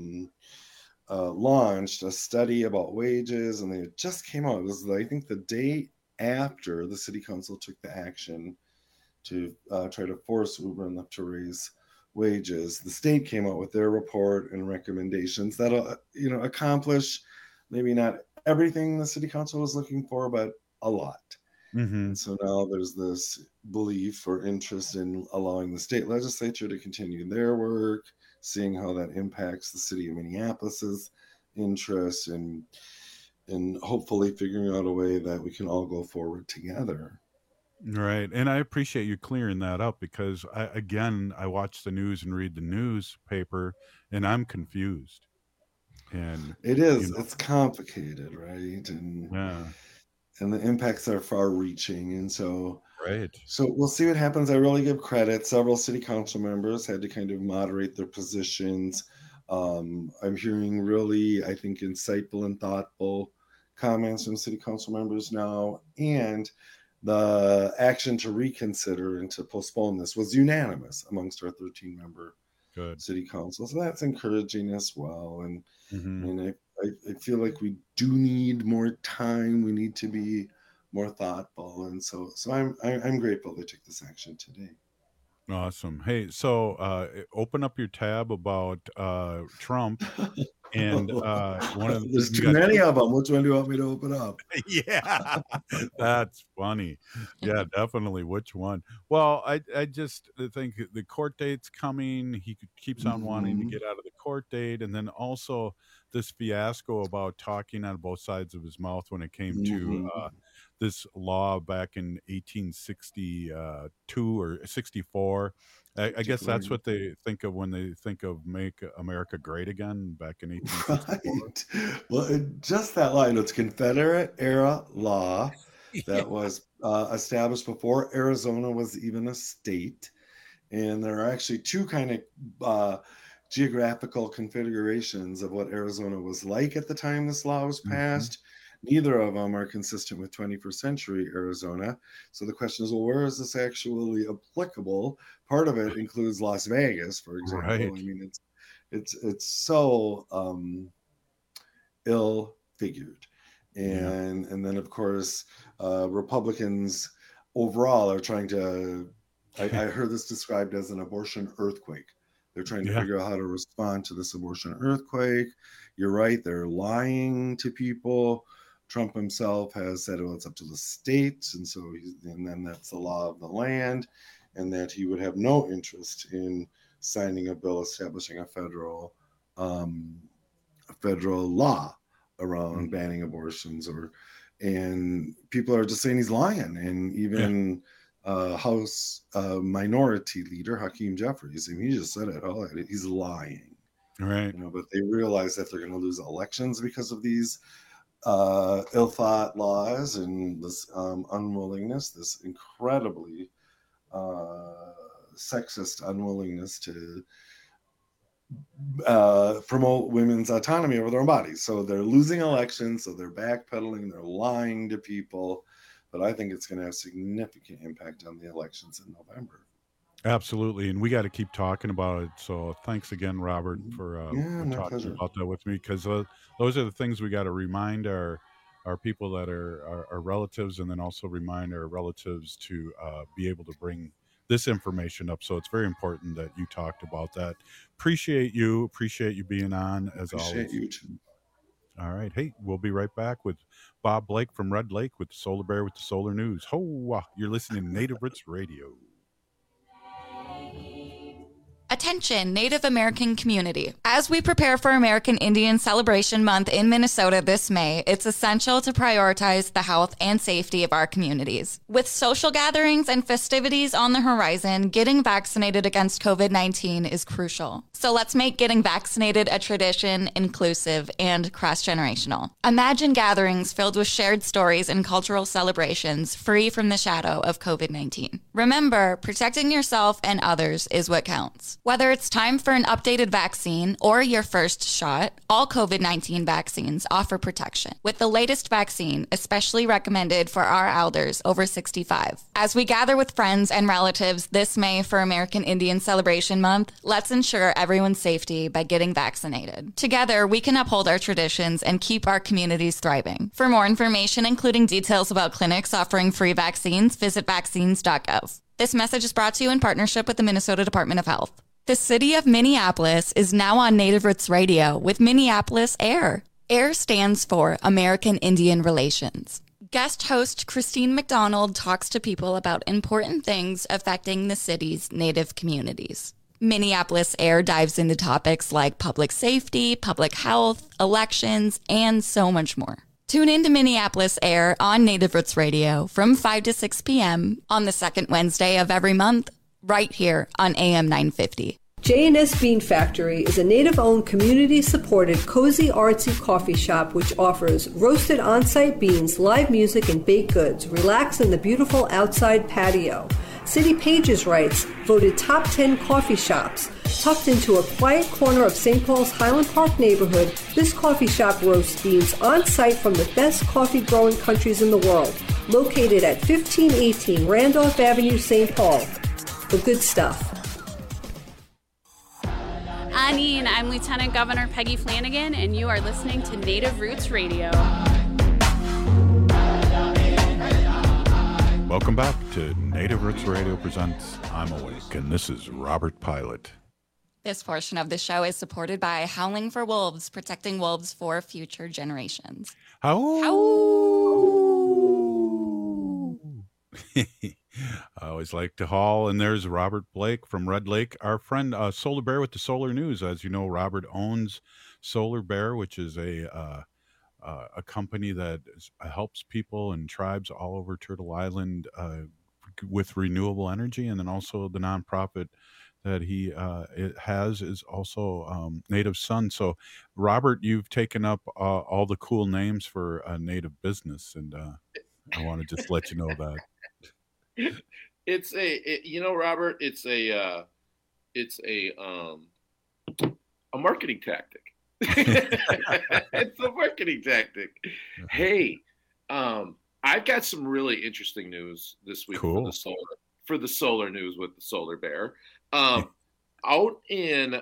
launched a study about wages, and they just came out. It was, I think, the day after the city council took the action to try to force Uber and Lyft to raise wages. The state came out with their report and recommendations that'll, accomplish maybe not everything the city council was looking for, but a lot. And so now there's this belief or interest in allowing the state legislature to continue their work, seeing how that impacts the city of Minneapolis's interest, and hopefully figuring out a way that we can all go forward together. Right. And I appreciate you clearing that up, because I watch the news and read the newspaper and I'm confused. And it is, it's complicated, right? And the impacts are far reaching. And so we'll see what happens. I really give credit. Several city council members had to kind of moderate their positions. I'm hearing really, I think, insightful and thoughtful comments from city council members now. And the action to reconsider and to postpone this was unanimous amongst our 13-member city council. So that's encouraging as well. And I feel like we do need more time. We need to be more thoughtful. And so I'm grateful they took this action today. Awesome. Hey, so open up your tab about Trump. And one of there's too many of them. Which one do you want me to open up? Yeah, that's funny. Yeah, definitely. Which one? Well, I just think the court date's coming. He keeps on wanting to get out of the court date, and then also this fiasco about talking out of both sides of his mouth when it came to this law back in 1862 or 64. I guess that's what they think of when they think of Make America Great Again back in 1864. Right. Well, just that line, it's Confederate era law that was established before Arizona was even a state. And there are actually two kind of geographical configurations of what Arizona was like at the time this law was passed. Neither of them are consistent with 21st century Arizona. So the question is, well, where is this actually applicable? Part of it includes Las Vegas, for example. Right. I mean, it's so ill-figured. And then, of course, Republicans overall are trying to, I heard this described as an abortion earthquake. They're trying to figure out how to respond to this abortion earthquake. You're right, they're lying to people. Trump himself has said, well, it's up to the states, and then that's the law of the land, and that he would have no interest in signing a bill establishing a federal law around banning abortions, and people are just saying he's lying. And even House Minority Leader Hakeem Jeffries, I mean, he just said it. Oh, he's lying, right? But they realize that they're going to lose elections because of these ill-thought laws and this unwillingness, this incredibly sexist unwillingness to promote women's autonomy over their own bodies. So they're losing elections, so they're backpedaling, they're lying to people. But I think it's going to have significant impact on the elections in November. Absolutely. And we got to keep talking about it. So thanks again, Robert, for talking about that with me, because those are the things we got to remind our people that are our relatives, and then also remind our relatives to be able to bring this information up. So it's very important that you talked about that. Appreciate you being on as always. Appreciate you too. All right. Hey, we'll be right back with Bob Blake from Red Lake with the Solar Bear with the Solar News. You're listening to Native Roots Radio. Attention, Native American community. As we prepare for American Indian Celebration Month in Minnesota this May, it's essential to prioritize the health and safety of our communities. With social gatherings and festivities on the horizon, getting vaccinated against COVID-19 is crucial. So let's make getting vaccinated a tradition, inclusive, and cross-generational. Imagine gatherings filled with shared stories and cultural celebrations, free from the shadow of COVID-19. Remember, protecting yourself and others is what counts. Whether it's time for an updated vaccine or your first shot, all COVID-19 vaccines offer protection, with the latest vaccine especially recommended for our elders over 65. As we gather with friends and relatives this May for American Indian Celebration Month, let's ensure everyone's safety by getting vaccinated. Together, we can uphold our traditions and keep our communities thriving. For more information, including details about clinics offering free vaccines, visit vaccines.gov. This message is brought to you in partnership with the Minnesota Department of Health. The city of Minneapolis is now on Native Roots Radio with Minneapolis AIR. AIR stands for American Indian Relations. Guest host Christine McDonald talks to people about important things affecting the city's Native communities. Minneapolis Air dives into topics like public safety, public health, elections, and so much more. Tune in to Minneapolis Air on Native Roots Radio from 5 to 6 p.m. on the second Wednesday of every month, right here on AM 950. J&S Bean Factory is a Native-owned, community-supported, cozy, artsy coffee shop which offers roasted on-site beans, live music, and baked goods. Relax in the beautiful outside patio. City Pages writes, voted top 10 coffee shops. Tucked into a quiet corner of St. Paul's Highland Park neighborhood, this coffee shop roasts beans on-site from the best coffee-growing countries in the world. Located at 1518 Randolph Avenue, St. Paul. The good stuff. Anine, I'm Lieutenant Governor Peggy Flanagan, and you are listening to Native Roots Radio. Welcome back to Native Roots Radio presents I'm Awake, and this is Robert Pilot. This portion of the show is supported by Howling for Wolves, protecting wolves for future generations. I always like to haul, and there's Robert Blake from Red Lake, our friend Solar Bear with the Solar News. As you know, Robert owns Solar Bear, which is a company that helps people and tribes all over Turtle Island with renewable energy, and then also the nonprofit that he has is also Native Sun. So, Robert, you've taken up all the cool names for a Native business, and I want to just let you know that. It's Robert, it's a marketing tactic. It's a marketing tactic. Hey, I've got some really interesting news this week for the solar news with the Solar Bear. Out in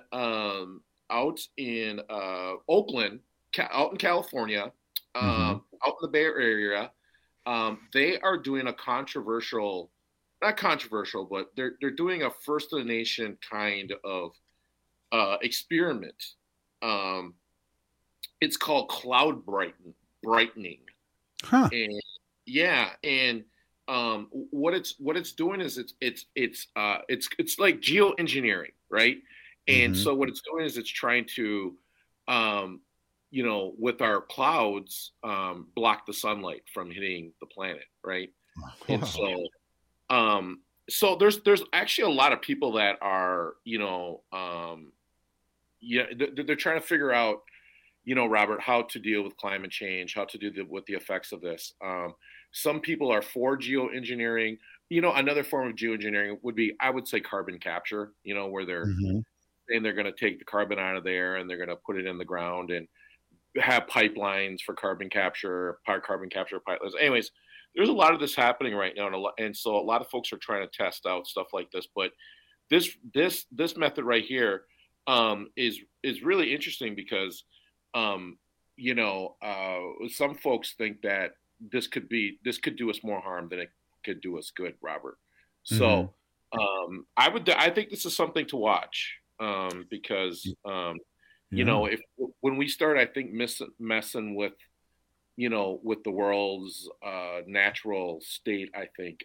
Oakland, out in California, out in the Bay Area, they are doing a not controversial, but they're doing a first of the nation kind of experiment. It's called cloud brightening. Huh. And what it's doing is it's like geoengineering, right? And so what it's doing is it's trying to with our clouds, block the sunlight from hitting the planet, right? Wow. And so there's actually a lot of people that are, they're trying to figure out, Robert, how to deal with climate change, how to deal with the effects of this. Some people are for geoengineering. Another form of geoengineering would be, I would say, carbon capture, where they're saying they're going to take the carbon out of there and they're going to put it in the ground and have pipelines for carbon capture pipelines. Anyways, there's a lot of this happening right now, and so a lot of folks are trying to test out stuff like this. But this method right here is really interesting because some folks think that this could do us more harm than it could do us good, Robert. So I think this is something to watch because if when we start, I think messing with with the world's natural state, I think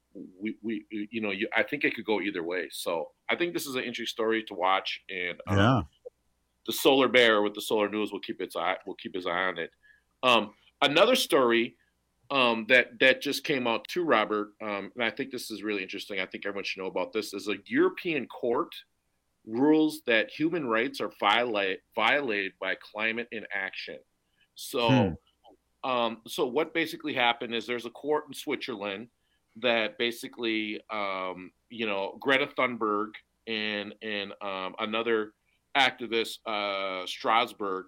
I think it could go either way. So I think this is an interesting story to watch, and the Solar Bear with the Solar News will keep his eye on it. Another story that just came out too, Robert, and I think this is really interesting. I think everyone should know about this. Is a European court rules that human rights are violated by climate inaction. So. So what basically happened is there's a court in Switzerland that basically, Greta Thunberg and another activist, Strasbourg,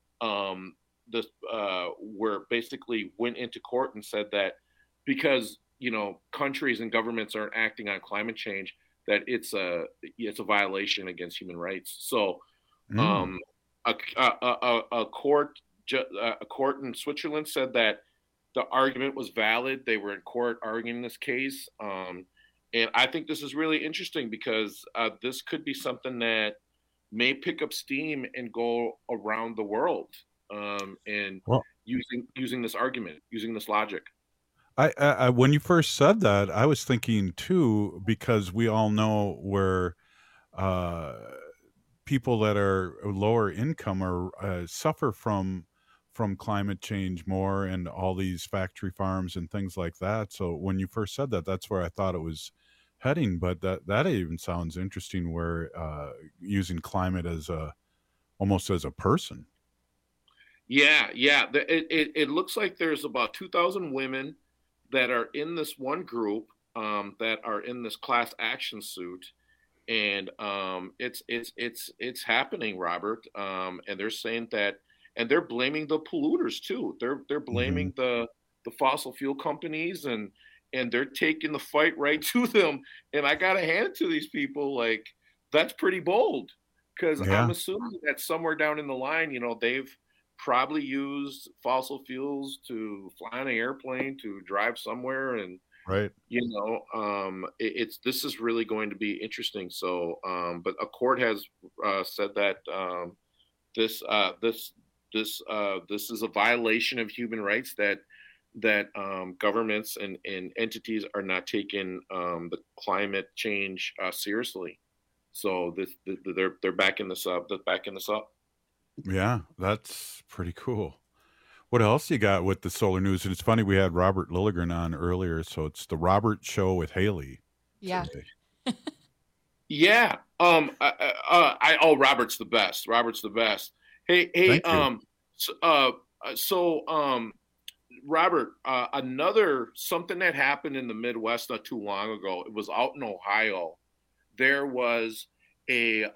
basically went into court and said that because, countries and governments aren't acting on climate change, that it's a violation against human rights. So, a court in Switzerland said that the argument was valid. They were in court arguing this case. And I think this is really interesting because this could be something that may pick up steam and go around the world using this argument, using this logic. I when you first said that, I was thinking too, because we all know where uh, people that are lower income are suffer from climate change more and all these factory farms and things like that. So when you first said that, that's where I thought it was heading. But that even sounds interesting, where using climate as almost as a person. Yeah. It looks like there's about 2,000 women that are in this one group, that are in this class action suit, and it's happening, Robert. And they're saying that, and they're blaming the polluters too. They're blaming the fossil fuel companies, and they're taking the fight right to them. And I gotta hand it to these people, like, that's pretty bold, because I'm assuming that somewhere down in the line, they've probably used fossil fuels to fly on an airplane, to drive somewhere, and right. This is really going to be interesting. So, but a court has said that this is a violation of human rights, that governments and entities are not taking the climate change seriously. So they're backing this up. They're backing this up. Yeah, that's pretty cool. What else you got with the solar news? And it's funny, we had Robert Lilligren on earlier, so it's the Robert Show with Haley. Yeah. Yeah. Robert's the best. Robert's the best. Hey, Robert, another something that happened in the Midwest not too long ago. It was out in Ohio. There was a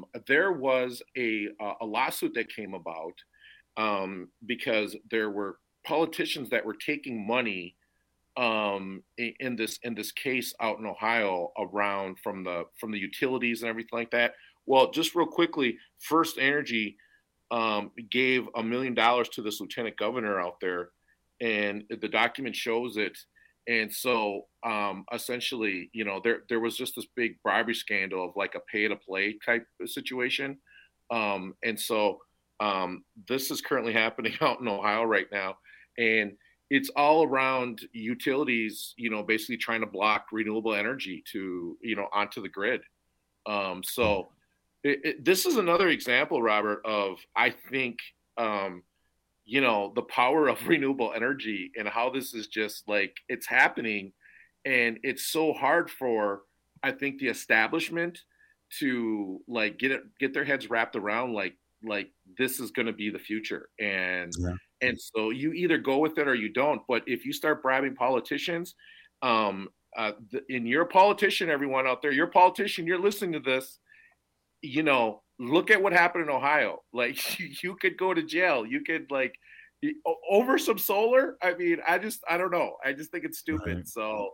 lawsuit that came about because there were politicians that were taking money in this case out in Ohio around from the utilities and everything like that. Well, just real quickly, First Energy gave $1 million to this lieutenant governor out there, and the document shows it. And so essentially, there was just this big bribery scandal of like a pay to play type of situation. And so this is currently happening out in Ohio right now. And it's all around utilities, basically trying to block renewable energy to, onto the grid. So this is another example, Robert, of, I think, the power of renewable energy and how this is just like, it's happening. And it's so hard for, I think, the establishment to like get their heads wrapped around like this is going to be the future. And so you either go with it or you don't. But if you start bribing politicians, and you're a politician, everyone out there, you're a politician, you're listening to this, look at what happened in Ohio. Like you could go to jail. You could over some solar. I mean, I don't know. I just think it's stupid. Right. So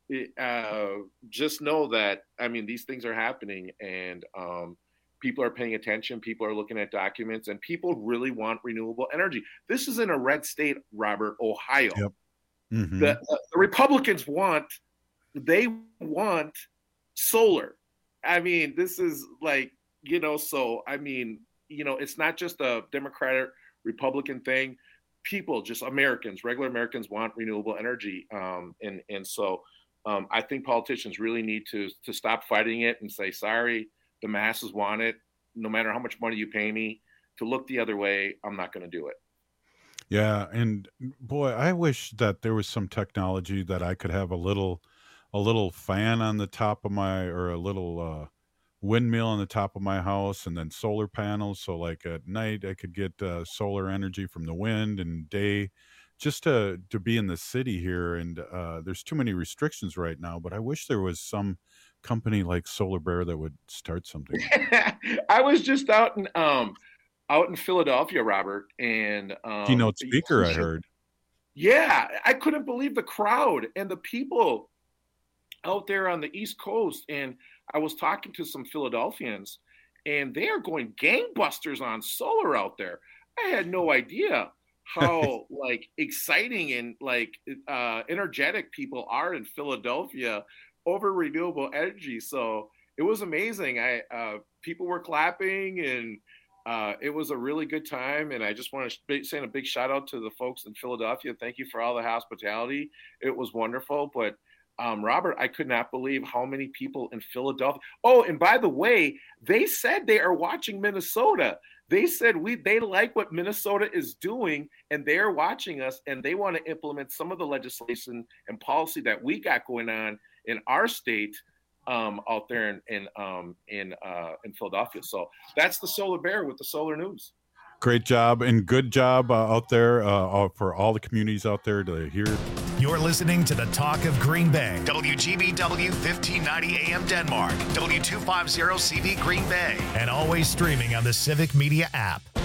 just know that, I mean, these things are happening, and people are paying attention. People are looking at documents, and people really want renewable energy. This is in a red state, Robert, Ohio. Yep. Mm-hmm. The Republicans want solar. I mean, this is like, so, I mean, it's not just a Democratic Republican thing. People, just Americans, regular Americans, want renewable energy. And so I think politicians really need to stop fighting it and say, sorry, the masses want it. No matter how much money you pay me to look the other way, I'm not going to do it. Yeah. And boy, I wish that there was some technology that I could have a little fan on the top of or a little windmill on the top of my house, and then solar panels. So like at night I could get solar energy from the wind, and day just to be in the city here. And there's too many restrictions right now, but I wish there was some company like Solar Bear that would start something. I was just out in Philadelphia, Robert, and keynote speaker, I heard. Yeah, I couldn't believe the crowd and the people out there on the East Coast. And I was talking to some Philadelphians, and they are going gangbusters on solar out there. I had no idea how exciting and energetic people are in Philadelphia over renewable energy. So it was amazing. People were clapping, and it was a really good time, and I just want to send a big shout out to the folks in Philadelphia. Thank you for all the hospitality. It was wonderful. But Robert, I could not believe how many people in Philadelphia. Oh, and by the way, they said they are watching Minnesota. They said they like what Minnesota is doing, and they're watching us, and they want to implement some of the legislation and policy that we got going on in our state out there in Philadelphia. So that's the Solar Bear with the Solar News. Great job and good job out there for all the communities out there to hear. You're listening to the Talk of Green Bay. WGBW 1590 AM Denmark. W250 CV Green Bay. And always streaming on the Civic Media app.